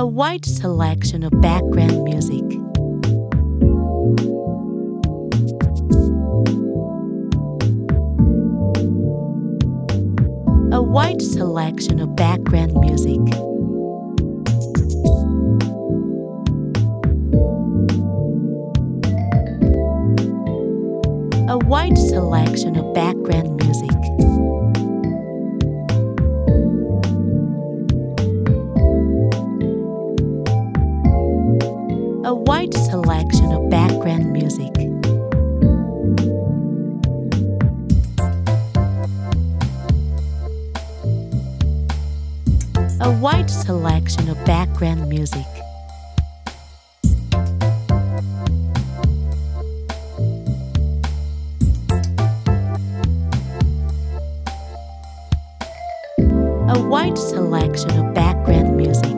A wide selection of background music. A wide selection of background music. A wide selection of background music. A wide selection of background music. A wide selection of background music. A wide selection of background music.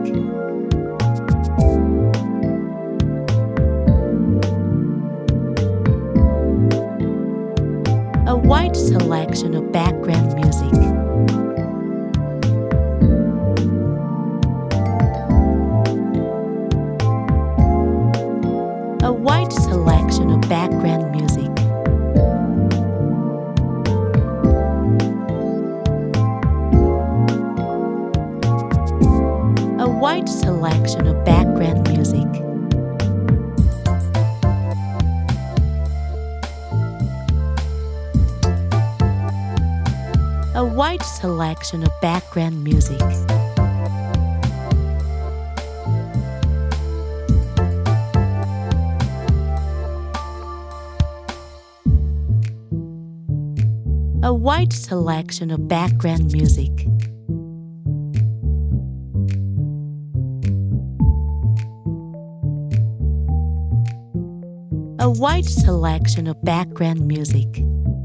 A wide selection of background music. A wide selection of background music. A wide selection of background music. A wide selection of background music. A wide selection of background music. A wide selection of background music.